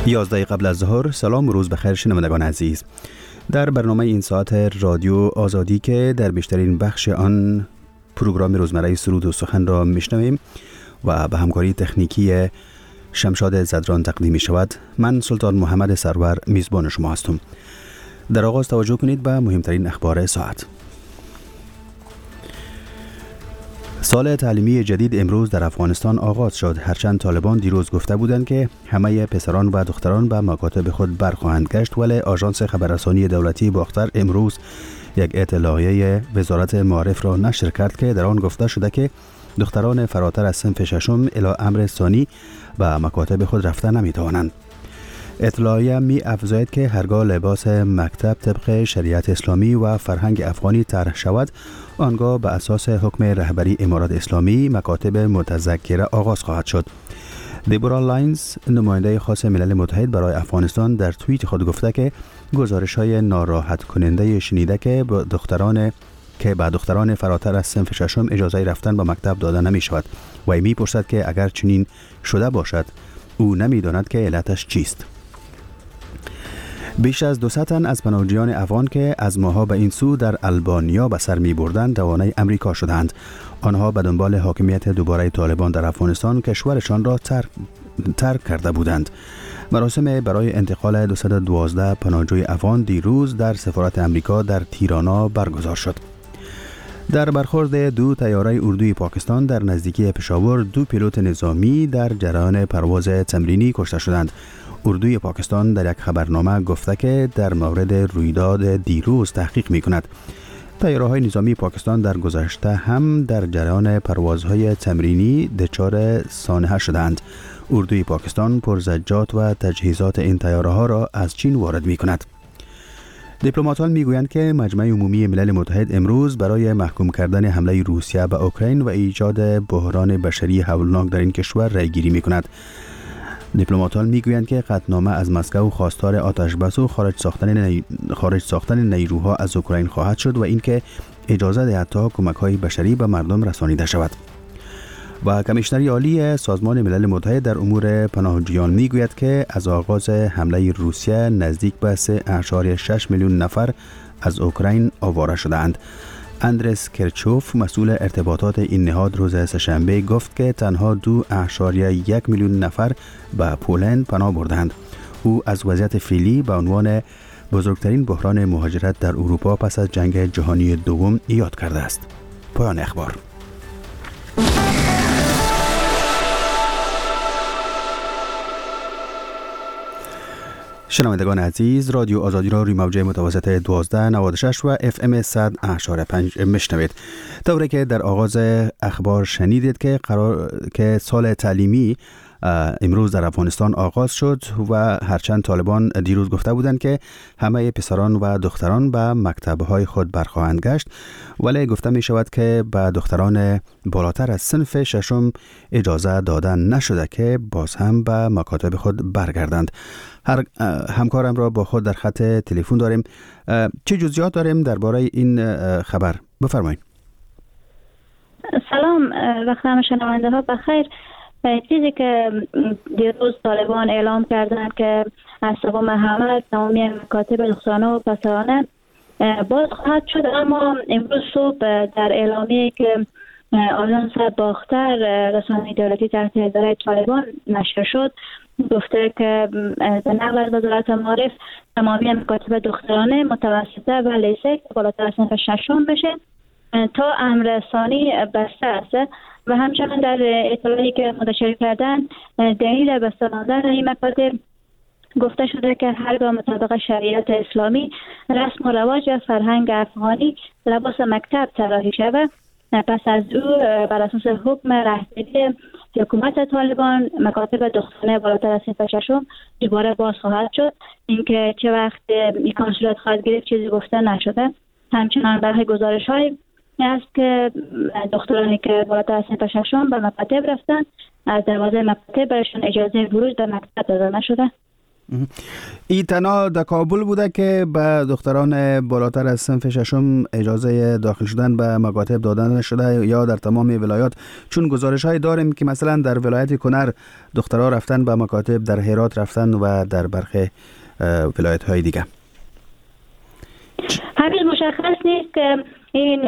11 قبل از ظهر. سلام و روز بخیر شنوندگان عزیز. در برنامه این ساعت رادیو آزادی که در بیشترین بخش آن پروگرام روزمره سرود و سخن را میشنویم و به همکاری تکنیکی شمشاد زدران تقدیم می شود، من سلطان محمد سرور میزبان شما هستم. در آغاز توجه کنید به مهمترین اخبار ساعت. سال تعلیمی جدید امروز در افغانستان آغاز شد، هرچند طالبان دیروز گفته بودند که همه پسران و دختران به مکاتب خود برخواهند گشت، ولی آژانس خبررسانی دولتی باختر امروز یک اطلاعیه وزارت معارف را نشر کرد که در آن گفته شده که دختران فراتر از صنف ششم الی امر ثانی به مکاتب خود رفته نمیتوانند. اطلاعیه می افزاید که هرگاه لباس مکتب طبق شریعت اسلامی و فرهنگ افغانی طرح شود، آنگاه به اساس حکم رهبری امارات اسلامی مکاتب متذکره آغاز خواهد شد. دیبورا لاینز، نماینده خاص ملل متحد برای افغانستان، در توییت خود گفته که گزارش‌های ناراحت کننده شنیده که به دختران فراتر از صنف ششم اجازه رفتن به مکتب داده نمی شود و می پرسد که اگر چنین شده باشد او نمی داند که علتش چیست. بیش از 200 تن از پناهجویان افغان که از ماه‌ها به این سو در البانیا به سر می‌بردند روانه امریکا شدند. آنها به دنبال حاکمیت دوباره طالبان در افغانستان کشورشان را ترک کرده بودند. مراسم برای انتقال 212 پناهجوی افغان دیروز در سفارت امریکا در تیرانا برگزار شد. در برخورد دو طیاره اردوی پاکستان در نزدیکی پشاور، دو پیلوت نظامی در جریان پرواز تمرینی کشته شدند. اردوی پاکستان در یک خبرنامه گفته که در مورد رویداد دیروز تحقیق می کند. طیاره‌های نظامی پاکستان در گذشته هم در جریان پروازهای تمرینی دچار سانحه شدند. اردوی پاکستان پرزجات و تجهیزات این طیاره‌ها را از چین وارد می کند. دیپلماتان میگویند که مجمع عمومی ملل متحد امروز برای محکوم کردن حمله روسیه به اوکراین و ایجاد بحران بشری هولناک در این کشور رأی گیری می کند. دیپلماتان میگویند که قطعنامه از مسکو خواستار آتش بس و خارج ساختن نیروها از اوکراین خواهد شد و اینکه اجازه دهد تا کمک‌های بشری به مردم رسانیده شود. و کمیشنر عالی سازمان ملل متحد در امور پناهجویان میگوید که از آغاز حمله روسیه نزدیک به 3.6 میلیون نفر از اوکراین آواره شدند. اندرس کرچوف، مسئول ارتباطات این نهاد، روز سه‌شنبه گفت که تنها 2.1 میلیون نفر به پولند پناه بردند. او از وضعیت فعلی به عنوان بزرگترین بحران مهاجرت در اروپا پس از جنگ جهانی دوم یاد کرده است. پایان اخبار. شنوندگان عزیز، رادیو آزادی را روی موج متوسط 1296 و FM 100.5 میشنوید. طوری که در آغاز اخبار شنیدید که سال تعلیمی امروز در افغانستان آغاز شد و هرچند طالبان دیروز گفته بودند که همه پسران و دختران به مکتب‌های خود برخواهند گشت، ولی گفته می شود که به دختران بالاتر از صنف ششم اجازه دادن نشده که باز هم به مکاتب خود برگردند. همکارم را با خود در خط تلفن داریم. چه جزئیات داریم درباره این خبر؟ بفرمایید. سلام، وقت همه شنونده ها بخیر. چیزی که دیروز طالبان اعلام کردند که از سوم حمل تمامی مکاتب دخترانه و پسرانه باز خواهد شد، اما امروز صبح در اعلامیه که آژانس باختر رسانه دولتی تحت اداره طالبان نشر شد گفته که به نقل از وزارت معارف تمامی مکاتب دخترانه متوسطه و لیسه بالاتر از صنف ششم بشه تا امر ثانی بسته است و همچنین در اطلاعی که منتشر کردن دلیل بسته ماندن این مکاتب گفته شده که هرگاه مطابق شریعت اسلامی رسم و رواج و فرهنگ افغانی لباس مکتب طراحی شود، پس از او بر اساس حکم رهبری حکومت طالبان مکاتب دخترانه بالاتر از صنف ششم دوباره باز خواهد شد. اینکه چه وقت این صورت خواهد گرفت چیزی گفته نشده. همچنان برخی گزارش‌های است که دخترانی که بالاتر از صنف ششم به مکاتب رفتن از دروازه مکاتب برشون اجازه ورود به مکتب داده نشده. ای تنها در کابل بوده که به دختران بالاتر از صنف ششم اجازه داخل شدن به مکاتب دادن نشده یا در تمام ولایات؟ چون گزارش های داریم که مثلا در ولایت کنر دخترها رفتن به مکاتب، در هرات رفتن و در برخی ولایت های دیگه. هنوز مشخص نیست که این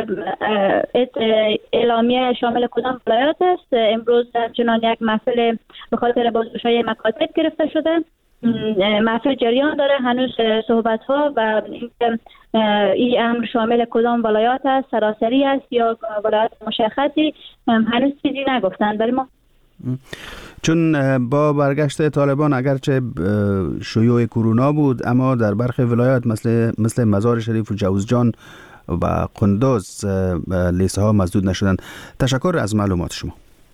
اعلامیه شامل کدام ولایت است. امروز چنان یک محفل به خاطر بازگشایی مکاتب گرفته شده. محفل جریان داره، هنوز صحبت ها و این امر شامل کدام ولایت است، سراسری است یا ولایت مشخصی، هنوز چیزی نگفتن برای ما. چون با برگشت طالبان اگرچه شیوع کرونا بود، اما در برخی ولایات مثل مزار شریف و جوزجان و قندوز لیسه ها مسدود نشدند. تشکر از معلومات شما.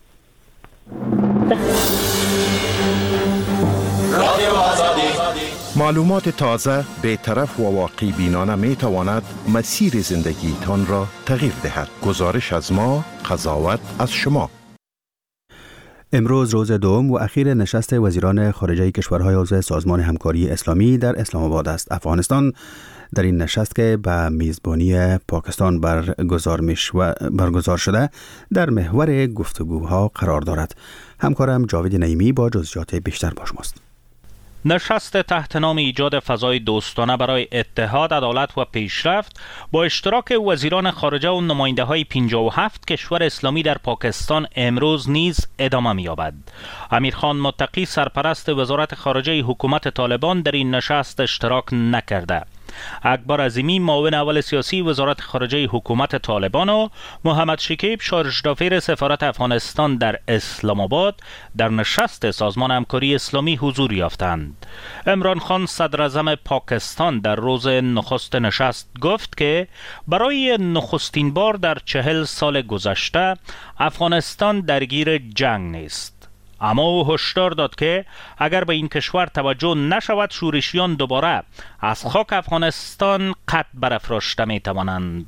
معلومات تازه، بی‌طرف و واقعی بینانه می تواند مسیر زندگیتان را تغییر دهد. گزارش از ما، قضاوت از شما. امروز روز دوم و اخیر نشست وزیران خارجه کشورهای عضو سازمان همکاری اسلامی در اسلام آباد است. افغانستان در این نشست که به میزبانی پاکستان برگزار شده در محور گفتگوها قرار دارد. همکارم جاوید نعیمی با جزئیات بیشتر با شماست. نشست تحت نام ایجاد فضای دوستانه برای اتحاد، عدالت و پیشرفت با اشتراک وزیران خارجه و نماینده های 57 کشور اسلامی در پاکستان امروز نیز ادامه می‌یابد. امیرخان متقی سرپرست وزارت خارجه حکومت طالبان در این نشست اشتراک نکرده. اکبر عظیمی معاون اول سیاسی وزارت خارجه حکومت طالبان و محمد شکیب شارژدافیر سفارت افغانستان در اسلام آباد در نشست سازمان همکاری اسلامی حضور یافتند. عمران خان صدر اعظم پاکستان در روز نخست نشست گفت که برای نخستین بار در 40 سال گذشته افغانستان درگیر جنگ نیست. اما او هشدار داد که اگر به این کشور توجه نشود شورشیان دوباره از خاک افغانستان قد برافراشته می توانند.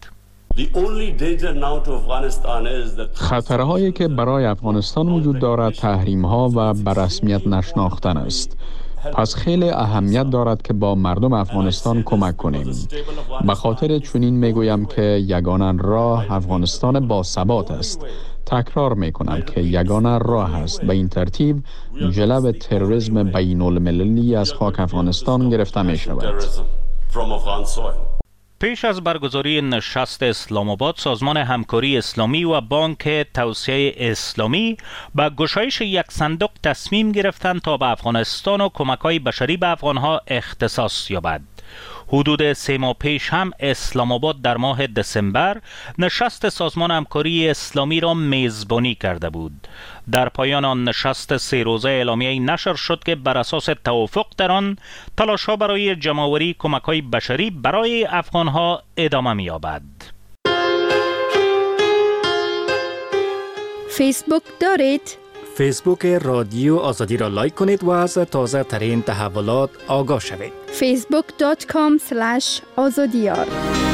خطرهایی که برای افغانستان وجود دارد تحریم‌ها و به رسمیت نشناختن است. پس خیلی اهمیت دارد که با مردم افغانستان کمک کنیم. به خاطر چنین میگویم که یگانه راه افغانستان با ثبات است. تکرار میکنم که یگانه راه است. به این ترتیب جلو تروریسم بین المللی از خاک افغانستان گرفته می شود. پیش از برگزاری نشست اسلام آباد، سازمان همکاری اسلامی و بانک توسعه اسلامی به گشایش یک صندوق تصمیم گرفتند تا به افغانستان و کمک‌های بشری به افغانها اختصاص یابد. حدود 3 ماه پیش هم اسلام آباد در ماه دسامبر نشست سازمان همکاری اسلامی را میزبانی کرده بود. در پایان آن نشست 3 روزه اعلامیه‌ای نشر شد که بر اساس توافق در آن تلاش‌ها برای جمع‌آوری کمک‌های بشری برای افغان‌ها ادامه می‌یابد. فیسبوک دارید؟ فیسبوک رادیو آزادی را لایک کنید و از تازه ترین تحولات آگاه شوید. facebook.com/azadiyar.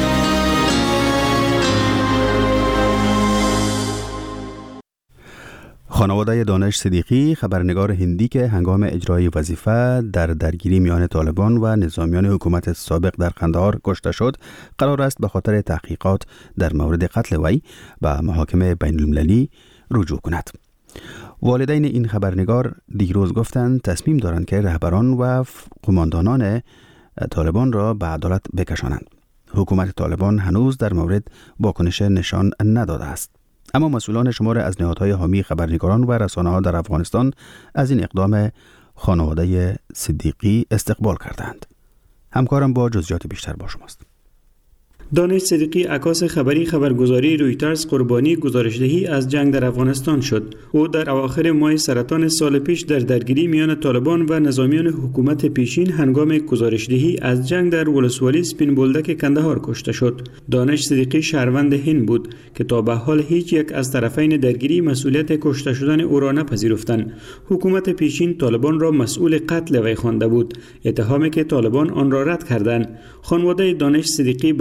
خانواده دانش صدیقی، خبرنگار هندی که هنگام اجرای وظیفه در درگیری میان طالبان و نظامیان حکومت سابق در قندهار کشته شد، قرار است به خاطر تحقیقات در مورد قتل وی به محاکمه بین المللی رجوع کند. والدین این خبرنگار دیروز گفتند تصمیم دارند که رهبران و قماندانان طالبان را به عدالت بکشانند. حکومت طالبان هنوز در مورد واکنش نشان نداده است. اما مسئولان شمار از نهادهای حامی خبرنگاران و رسانه‌ها در افغانستان از این اقدام خانواده صدیقی استقبال کردند. همکارم با جزئیات بیشتر با شماست. دانش صدیقی، عکاس خبری خبرگزاری رویترز، قربانی گزارشدهی از جنگ در افغانستان شد. او در اواخر ماه سرطان سال پیش در درگیری میان طالبان و نظامیان حکومت پیشین هنگام گزارشدهی از جنگ در ولسوالی سپین بولدک کندهار کشته شد. دانش صدیقی شهروند هند بود که تا به حال هیچ یک از طرفین درگیری مسئولیت کشته شدن او را نپذیرفتند. حکومت پیشین طالبان را مسئول قتل وی خوانده بود، اتهامی که طالبان آن را رد کردند. خانواده دانش صدیقی به روز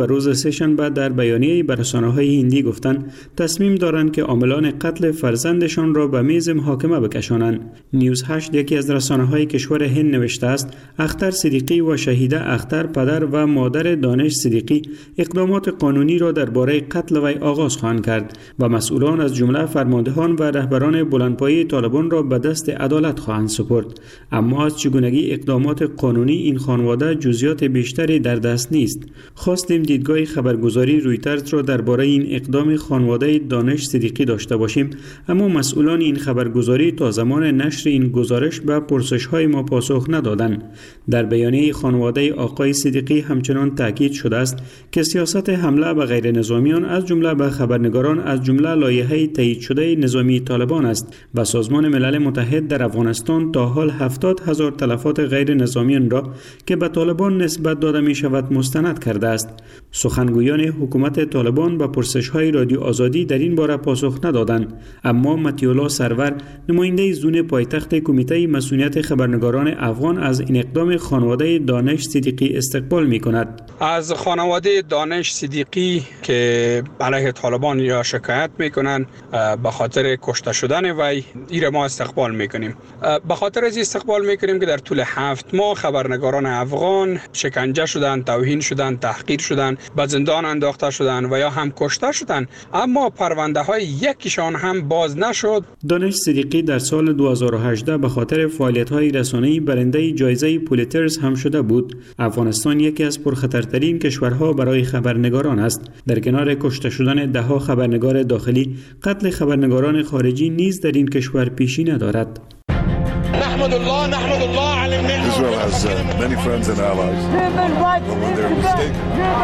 سه شنبه در بیانیه‌ای به رسانه‌های هندی گفتند تصمیم دارند که عاملان قتل فرزندشان را به میز محاکمه بکشانند. نیوز 8 یکی از رسانه‌های کشور هند نوشته است اختر صدیقی و شهیده اختر پدر و مادر دانش صدیقی اقدامات قانونی را درباره قتل وی آغاز خواهند کرد و مسئولان از جمله فرماندهان و رهبران بلندپایه طالبان را به دست عدالت خواهند سپرد. اما از چگونگی اقدامات قانونی این خانواده جزئیات بیشتری در دست نیست. خواستیم دیدگاه خبرگزاری رویترز را درباره این اقدام خانواده دانش صدیقی داشته باشیم، اما مسئولان این خبرگزاری تا زمان نشر این گزارش به پرسش‌های ما پاسخ ندادند. در بیانیه خانواده آقای صدیقی همچنان تاکید شده است که سیاست حمله به غیر نظامیان از جمله به خبرنگاران از جمله لایحه تایید شده نظامی طالبان است و سازمان ملل متحد در افغانستان تا حال 70,000 تلفات غیر نظامیان را که به طالبان نسبت داده می شود مستند کرده است. سخنگویان حکومت طالبان به پرسش‌های رادیو آزادی در این باره پاسخ ندادند، اما متیولا سرور نماینده زون پایتخت کمیته مسئولیت خبرنگاران افغان از این اقدام خانواده دانش صدیقی استقبال می کند. از خانواده دانش صدیقی که علیه طالبان یا شکایت می کنند به خاطر کشته شدن وی ایره ما استقبال می کنیم. به خاطر از استقبال می کنیم که در طول 7 ماه خبرنگاران افغان شکنجه شدند، توهین شدند، تحقیر شدند، به زندان انداخته شدند و یا هم کشته شدند، اما پرونده های یکیشان هم باز نشد. دانش صدیقی در سال 2018 به خاطر فعالیت های رسانه‌ای برنده جایزه پولیتزر هم شده بود. افغانستان یکی از پرخطرترین کشورها برای خبرنگاران است. در کنار کشته شدن ده‌ها خبرنگار داخلی، قتل خبرنگاران خارجی نیز در این کشور پیشی ندارد. نحمد الله على النعمة. Israel has many friends and allies. But when they're mistaken.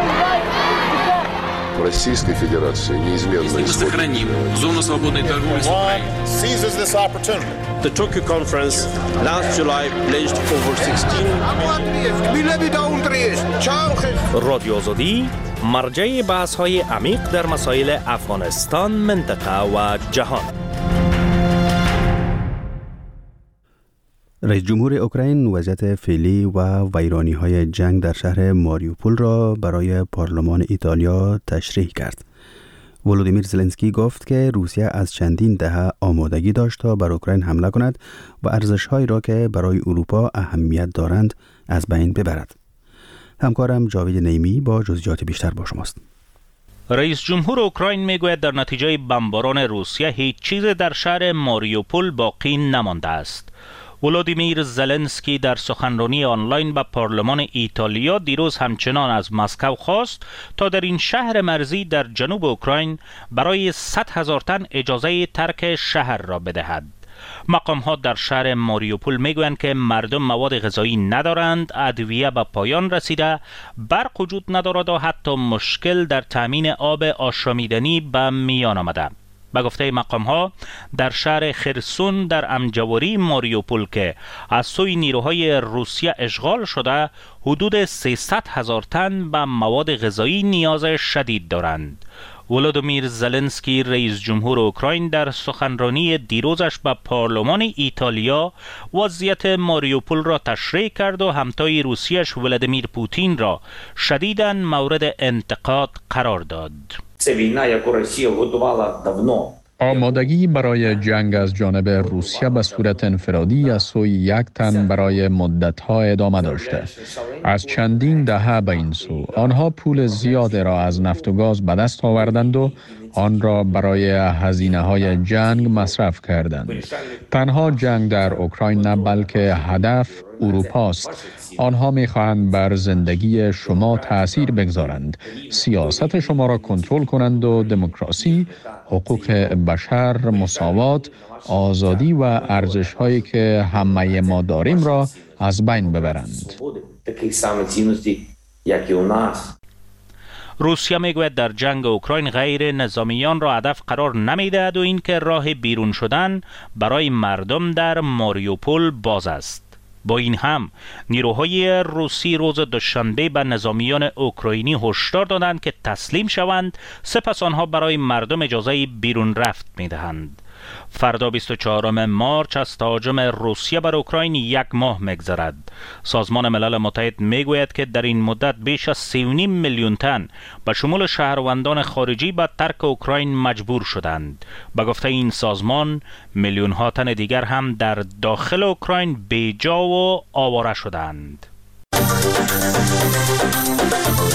Российской Федерации неизменно сохраним зону свободной торговли с Украиной. Seizes this opportunity. The Tokyo conference last July pledged over 16 رادیو آزادی مرجع بحث‌های عمیق در مسائل افغانستان، منطقه و جهان. رئیس جمهور اوکراین وضعیت فعلی و ویرانی‌های جنگ در شهر ماریوپول را برای پارلمان ایتالیا تشریح کرد. ولودیمیر زلنسکی گفت که روسیه از چندین دهه آمادگی داشت تا بر اوکراین حمله کند و ارزش‌هایی را که برای اروپا اهمیت دارند از بین ببرد. همکارم جاوید نیمی با جزئیات بیشتر با شماست. رئیس جمهور اوکراین میگوید در نتیجه بمباران روسیه هیچ چیز در شهر ماریوپول باقی نمانده است. ولودیمیر زلنسکی در سخنرانی آنلاین به پارلمان ایتالیا دیروز همچنان از مسکو خواست تا در این شهر مرزی در جنوب اوکراین برای 100,000 تن اجازه ترک شهر را بدهد. مقام‌ها در شهر ماریوپول میگویند که مردم مواد غذایی ندارند، ادویه به پایان رسیده، برق وجود ندارد و حتی مشکل در تامین آب آشامیدنی به میان آمده. به گفته مقام‌ها در شهر خرسون در امجواری ماریوپول که از سوی نیروهای روسیه اشغال شده حدود 300,000 تن به مواد غذایی نیاز شدید دارند. ولودیمیر زلنسکی رئیس جمهور اوکراین در سخنرانی دیروزش به پارلمان ایتالیا وضعیت ماریوپول را تشریح کرد و همتای روسیه‌اش ولادیمیر پوتین را شدیداً مورد انتقاد قرار داد. آمادگی برای جنگ از جانب روسیه به صورت انفرادی از سوی یک تن برای مدت‌ها ادامه داشته. از چندین دهه به این سو آنها پول زیاد را از نفت و گاز به دست آوردند و آن را برای هزینه‌های جنگ مصرف کردند. تنها جنگ در اوکراین نه بلکه هدف اروپاست. آنها می‌خواهند بر زندگی شما تأثیر بگذارند، سیاست شما را کنترل کنند و دموکراسی، حقوق بشر، مساوات، آزادی و ارزش‌هایی که همه ما داریم را از بین ببرند. روسیه میگوید در جنگ اوکراین غیر نظامیان را هدف قرار نمیدهد و اینکه راه بیرون شدن برای مردم در ماریوپول باز است. با این هم نیروهای روسی روز دوشنبه به نظامیان اوکراینی هشدار دادند که تسلیم شوند، سپس آنها برای مردم اجازه بیرون رفت میدهند. فردا 24 مارچ از تهاجم روسیه بر اوکراین 1 ماه می‌گذرد. سازمان ملل متحد میگوید که در این مدت بیش از 3.5 میلیون تن به شمول شهروندان خارجی به ترک اوکراین مجبور شدند. به گفته این سازمان میلیون ها تن دیگر هم در داخل اوکراین بیجا و آواره شدند.